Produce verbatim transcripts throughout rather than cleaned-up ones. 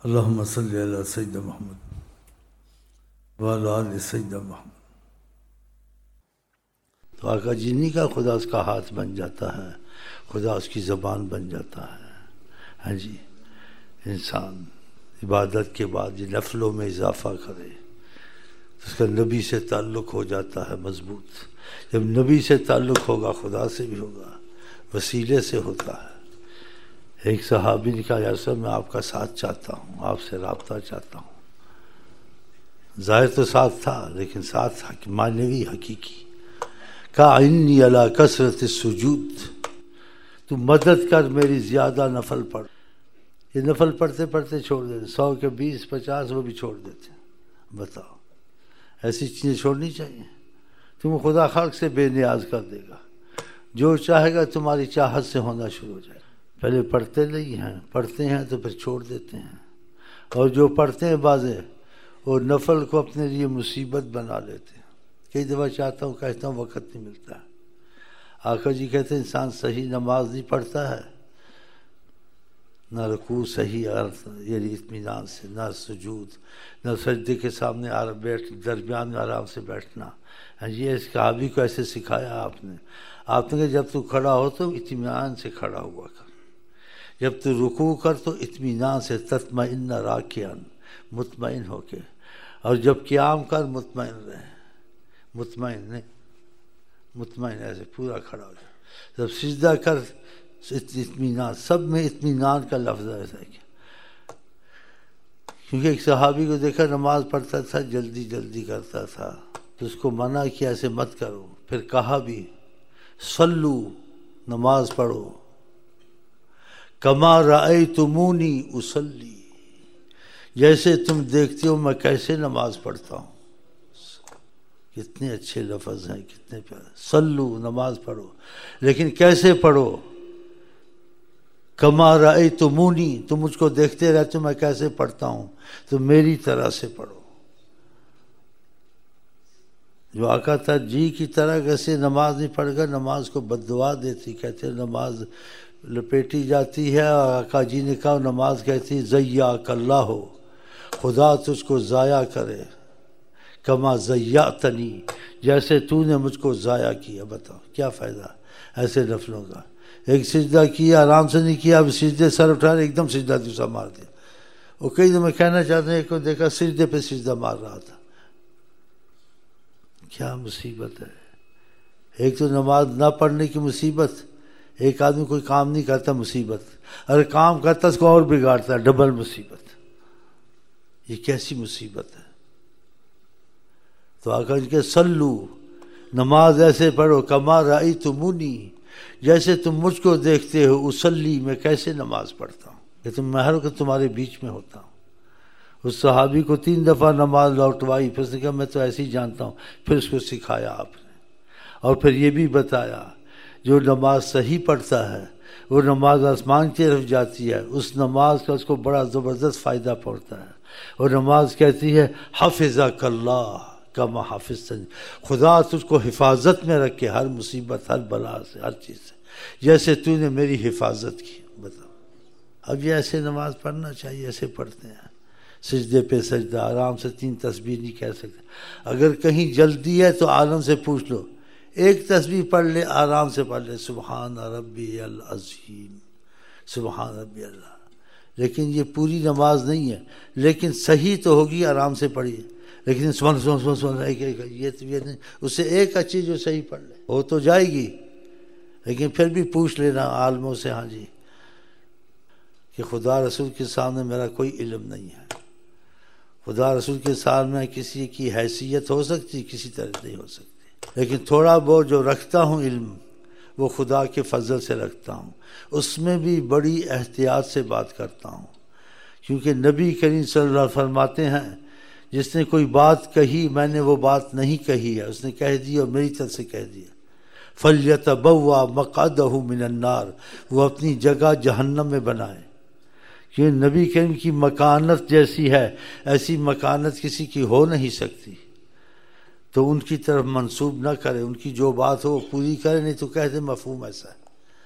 اللہم صلی علی سیدنا محمد وعلی آل سیدنا محمد۔ تو آقا جی نہیں کہا خدا اس کا ہاتھ بن جاتا ہے، خدا اس کی زبان بن جاتا ہے۔ ہاں جی، انسان عبادت کے بعد یہ نفلوں میں اضافہ کرے، اس کا نبی سے تعلق ہو جاتا ہے مضبوط۔ جب نبی سے تعلق ہوگا خدا سے بھی ہوگا، وسیلے سے ہوتا ہے۔ ایک صحابی نے کہا یا رسول اللہ میں آپ کا ساتھ چاہتا ہوں، آپ سے رابطہ چاہتا ہوں۔ ظاہر تو ساتھ تھا لیکن ساتھ معنوی حقیقی۔ کہا انی علی کثرت السجود، تو مدد کر میری زیادہ نفل پڑھ۔ یہ نفل پڑھتے پڑھتے چھوڑ دیتے، سو کے بیس پچاس وہ بھی چھوڑ دیتے۔ بتاؤ ایسی چیزیں چھوڑنی چاہیے؟ تم خدا خلق سے بے نیاز کر دے گا، جو چاہے گا تمہاری چاہت سے ہونا شروع ہو جائے گا۔ پہلے پڑھتے نہیں ہیں، پڑھتے ہیں تو پھر چھوڑ دیتے ہیں، اور جو پڑھتے ہیں بازے وہ نفل کو اپنے لیے مصیبت بنا لیتے ہیں۔ کئی دفعہ چاہتا ہوں کہتا ہوں وقت نہیں ملتا ہے۔ آقا جی کہتے ہیں انسان صحیح نماز نہیں پڑھتا ہے، نہ رکوع صحیح یعنی اطمینان سے، نہ سجود، نہ سجدے کے سامنے بیٹھ درمیان میں آرام سے بیٹھنا۔ یہ اس صحابی کو ایسے سکھایا آپ نے۔ آپ نے کہا جب تو کھڑا ہو تو اطمینان سے کھڑا ہوا کر، جب تو رکوع کر تو اطمینان سے، تطمئن راکعا، مطمئن ہو کے، اور جب قیام کر مطمئن رہے، مطمئن نہیں، مطمئن ایسے پورا کھڑا ہو جائے۔ جب سجدہ کر اطمینان، سب میں اطمینان کا لفظ ہے۔ کیونکہ ایک صحابی کو دیکھا نماز پڑھتا تھا، جلدی جلدی کرتا تھا، تو اس کو منع کیا ایسے مت کرو، پھر کہا بھی صلو، نماز پڑھو، کما رأیتمونی اصلی، جیسے تم دیکھتے ہو میں کیسے نماز پڑھتا ہوں۔ کتنے اچھے لفظ ہیں، کتنے پیارے۔ صلو، نماز پڑھو، لیکن کیسے پڑھو؟ کما رأیتمونی، تم مجھ کو دیکھتے رہتے ہو میں کیسے پڑھتا ہوں، تو میری طرح سے پڑھو۔ جو آقا تھا جی کی طرح کیسے نماز نہیں پڑھ کر نماز کو بد دعا دیتی، کہتے ہیں نماز لپیٹی جاتی ہے، اور آقا جی نے کہا نماز کہتی ضیعک اللہ ہو، خدا تجھ کو ضائع کرے، کما ضیعتنی، جیسے تو نے مجھ کو ضائع کیا۔ بتاؤ کیا فائدہ ایسے نفلوں کا؟ ایک سجدہ کیا، آرام سے نہیں کیا، اب سجدے سر اٹھا ایک دم سجدہ دوسرا مار دیا۔ وہ کئی دفعہ کہنا چاہتے ہیں، ایک کو دیکھا سجدے پہ سجدہ مار رہا تھا۔ کیا مصیبت ہے! ایک تو نماز نہ پڑھنے کی مصیبت، ایک آدمی کوئی کام نہیں کرتا مصیبت، اگر کام کرتا اس کو اور بگاڑتا ہے، ڈبل مصیبت۔ یہ کیسی مصیبت ہے! تو آقا جی کہ سلو، نماز ایسے پڑھو، کما رأیتمونی، جیسے تم مجھ کو دیکھتے ہو، اصلی، میں کیسے نماز پڑھتا ہوں، کہ تم میں ہر وقت تمہارے بیچ میں ہوتا ہوں۔ اس صحابی کو تین دفعہ نماز لوٹوائی، پھر اس نے کہا میں تو ایسے ہی جانتا ہوں، پھر اس کو سکھایا آپ نے، اور پھر یہ بھی بتایا جو نماز صحیح پڑھتا ہے وہ نماز آسمان کی طرف جاتی ہے، اس نماز کا اس کو بڑا زبردست فائدہ پہنچتا ہے۔ اور نماز کہتی ہے حفظک اللہ کما حفظتنی، خدا تجھ کو حفاظت میں رکھے ہر مصیبت، ہر بلا سے، ہر چیز سے، جیسے تو نے میری حفاظت کی۔ بتاؤ اب یہ ایسے نماز پڑھنا چاہیے، ایسے پڑھتے ہیں، سجدے پہ سجدہ، آرام سے تین تسبیح نہیں کہہ سکتے۔ اگر کہیں جلدی ہے تو عالم سے پوچھ لو، ایک تسبیح پڑھ لے، آرام سے پڑھ لے، سبحان ربی العظیم، سبحان ربی اللہ۔ لیکن یہ پوری نماز نہیں ہے، لیکن صحیح تو ہوگی، آرام سے پڑھیے، لیکن سبحان سبحان سبحان سبحان یہ تو یہ نہیں، اس سے ایک اچھی جو صحیح پڑھ لے وہ تو جائے گی، لیکن پھر بھی پوچھ لینا عالموں سے، ہاں جی، کہ خدا رسول کے سامنے میرا کوئی علم نہیں ہے، خدا رسول کے سامنے کسی کی حیثیت ہو سکتی، کسی طرح نہیں ہو سکتی، لیکن تھوڑا بہت جو رکھتا ہوں علم وہ خدا کے فضل سے رکھتا ہوں، اس میں بھی بڑی احتیاط سے بات کرتا ہوں، کیونکہ نبی کریم صلی اللہ علیہ وسلم فرماتے ہیں جس نے کوئی بات کہی میں نے وہ بات نہیں کہی ہے، اس نے کہہ دی اور میری طرف سے کہہ دیا، فَلْيَتَبَوَّأْ مَقْعَدَهُ مِنَ النَّارِ، وہ اپنی جگہ جہنم میں بنائے، کیونکہ نبی کریم کی مکانت جیسی ہے ایسی مکانت کسی کی ہو نہیں سکتی، تو ان کی طرف منسوب نہ کرے، ان کی جو بات ہو وہ پوری کرے، نہیں تو کہہ دے مفہوم ایسا ہے۔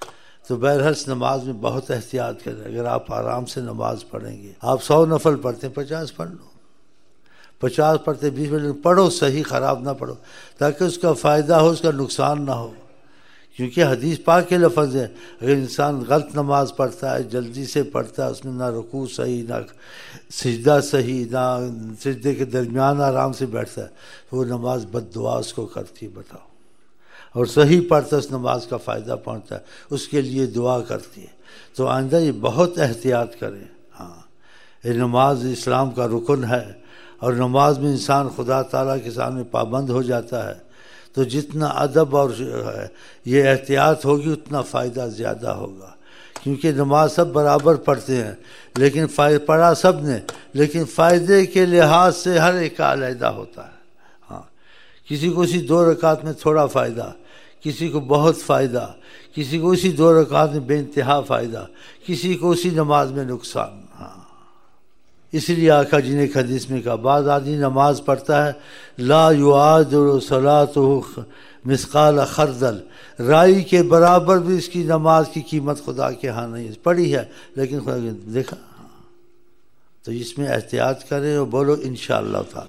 تو بہرحال نماز میں بہت احتیاط کریں. اگر آپ آرام سے نماز پڑھیں گے، آپ سو نفل پڑھتے ہیں، پچاس پڑھ لو، پچاس پڑھتے بیس منٹ پڑھو، صحیح خراب نہ پڑھو، تاکہ اس کا فائدہ ہو، اس کا نقصان نہ ہو. کیونکہ حدیث پاک کے لفظ ہے، اگر انسان غلط نماز پڑھتا ہے، جلدی سے پڑھتا ہے، اس میں نہ رکوع صحیح، نہ سجدہ صحیح، نہ سجدے کے درمیان آرام سے بیٹھتا ہے، تو وہ نماز بد دعا اس کو کرتی. بتاؤ. اور صحیح پڑھتا اس نماز کا فائدہ پہنچتا ہے، اس کے لیے دعا کرتی ہے. تو آئندہ یہ بہت احتیاط کریں. ہاں، یہ نماز اسلام کا رکن ہے، اور نماز میں انسان خدا تعالیٰ کے سامنے پابند ہو جاتا ہے. تو جتنا ادب اور یہ احتیاط ہوگی اتنا فائدہ زیادہ ہوگا. کیونکہ نماز سب برابر پڑھتے ہیں، لیکن پڑھا سب نے، لیکن فائدے کے لحاظ سے ہر ایک کا علیحدہ ہوتا ہے. ہاں، کسی کو اسی دو رکعت میں تھوڑا فائدہ، کسی کو بہت فائدہ، کسی کو اسی دو رکعت میں بے انتہا فائدہ، کسی کو اسی نماز میں نقصان. ہاں، اس لیے آقا جی نے ایک حدیث میں کہا، بعض آدمی نماز پڑھتا ہے، لا یعادل صلاتہ مثقال خردل، رائی کے برابر بھی اس کی نماز کی قیمت خدا کے ہاں نہیں. پڑھی ہے لیکن خدا کے دیکھا. تو اس میں احتیاط کریں اور بولو انشاءاللہ تعالی.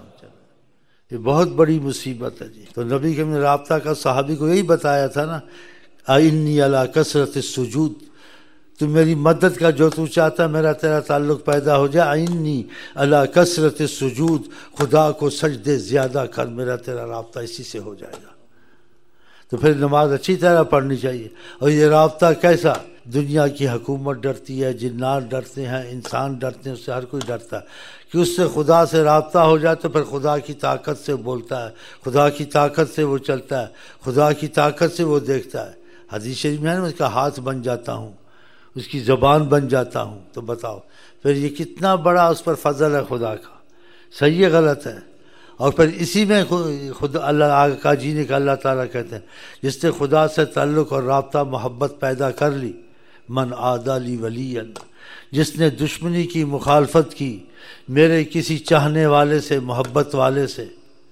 یہ بہت بڑی مصیبت ہے جی. تو نبی کے نے رابطہ کا صحابی کو یہی بتایا تھا نا، اِنِّی علی کثرت السجود، تو میری مدد کا جو تو چاہتا ہے میرا تیرا تعلق پیدا ہو جائے. اِنِّی علی کثرت السجود، خدا کو سجدے زیادہ کر، میرا تیرا رابطہ اسی سے ہو جائے گا. تو پھر نماز اچھی طرح پڑھنی چاہیے. اور یہ رابطہ کیسا؟ دنیا کی حکومت ڈرتی ہے، جنات ڈرتے ہیں، انسان ڈرتے ہیں، اس سے ہر کوئی ڈرتا ہے کہ اس سے خدا سے رابطہ ہو جائے تو پھر خدا کی طاقت سے بولتا ہے، خدا کی طاقت سے وہ چلتا ہے، خدا کی طاقت سے وہ دیکھتا ہے. حدیث شریف میں ہے نا، اس کا ہاتھ بن جاتا ہوں، اس کی زبان بن جاتا ہوں. تو بتاؤ پھر یہ کتنا بڑا اس پر فضل ہے خدا کا. صحیح ہے غلط ہے؟ اور پھر اسی میں خود اللہ آقا جی نے کہا، اللہ تعالیٰ کہتے ہیں جس نے خدا سے تعلق اور رابطہ محبت پیدا کر لی، من عادی لی ولی، جس نے دشمنی کی، مخالفت کی میرے کسی چاہنے والے سے، محبت والے سے،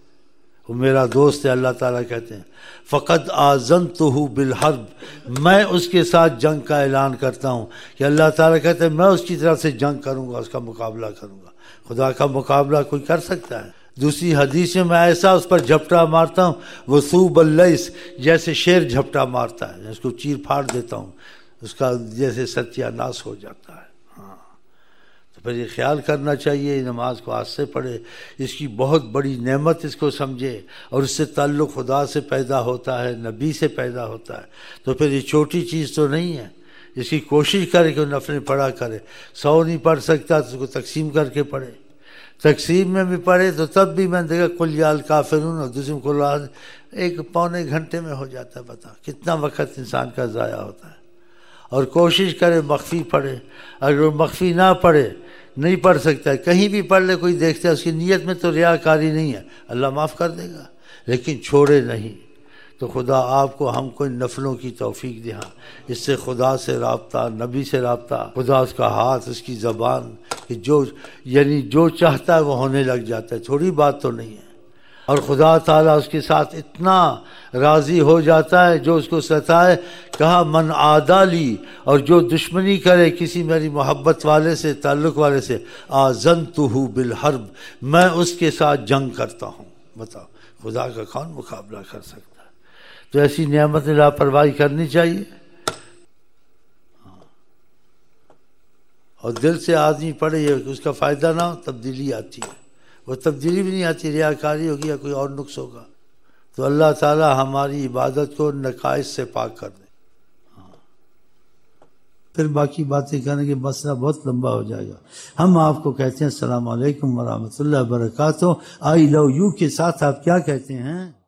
وہ میرا دوست ہے. اللہ تعالیٰ کہتے ہیں فقد آذنتہ بالحرب، میں اس کے ساتھ جنگ کا اعلان کرتا ہوں. کہ اللہ تعالیٰ کہتے ہیں میں اس کی طرف سے جنگ کروں گا، اس کا مقابلہ کروں گا. خدا کا مقابلہ کوئی کر سکتا ہے؟ دوسری حدیث میں میں ایسا اس پر جھپٹا مارتا ہوں، وثوب اللیث، جیسے شیر جھپٹا مارتا ہے، اس کو چیر پھاڑ دیتا ہوں، اس کا جیسے ستیہ ناش ہو جاتا ہے. ہاں، تو پھر یہ خیال کرنا چاہیے، نماز کو ہاتھ سے پڑھے، اس کی بہت بڑی نعمت اس کو سمجھے، اور اس سے تعلق خدا سے پیدا ہوتا ہے، نبی سے پیدا ہوتا ہے. تو پھر یہ چھوٹی چیز تو نہیں ہے. اس کی کوشش کرے کہ وہ نفلیں پڑھا کرے. سو نہیں پڑھ سکتا تو اس کو تقسیم کر کے پڑھے. تقسیم میں بھی پڑھے تو تب بھی میں نے دیکھا قل یا الکافرون، اور دوسرے کو ایک پونے گھنٹے میں ہو جاتا ہے. بتا کتنا وقت انسان کا ضائع ہوتا ہے. اور کوشش کرے مخفی پڑھے. اگر وہ مخفی نہ پڑھے، نہیں پڑھ سکتا ہے، کہیں بھی پڑھ لے، کوئی دیکھتا ہے، اس کی نیت میں تو ریاکاری نہیں ہے، اللہ معاف کر دے گا. لیکن چھوڑے نہیں. تو خدا آپ کو، ہم کو ان نفلوں کی توفیق دے. اس سے خدا سے رابطہ، نبی سے رابطہ، خدا اس کا ہاتھ، اس کی زبان، کہ جو یعنی جو چاہتا ہے وہ ہونے لگ جاتا ہے. تھوڑی بات تو نہیں ہے. اور خدا تعالیٰ اس کے ساتھ اتنا راضی ہو جاتا ہے جو اس کو ستائے. کہا من عادی لی، اور جو دشمنی کرے کسی میری محبت والے سے، تعلق والے سے، آذنتہ بالحرب، میں اس کے ساتھ جنگ کرتا ہوں. بتاؤ خدا کا کون مقابلہ کر سکتا؟ تو ایسی نعمت لاپرواہی کرنی چاہیے. اور دل سے آدمی پڑھے، اس کا فائدہ نہ ہو، تبدیلی آتی ہے. وہ تبدیلی بھی نہیں آتی، ریاکاری ہوگی یا کوئی اور نقص ہوگا. تو اللہ تعالی ہماری عبادت کو نقائص سے پاک کر دے. پھر باقی باتیں کرنے کے مسئلہ بہت لمبا ہو جائے گا. ہم آپ کو کہتے ہیں السلام علیکم ورحمۃ اللہ وبرکاتہ. آئی لو یو کے ساتھ آپ کیا کہتے ہیں؟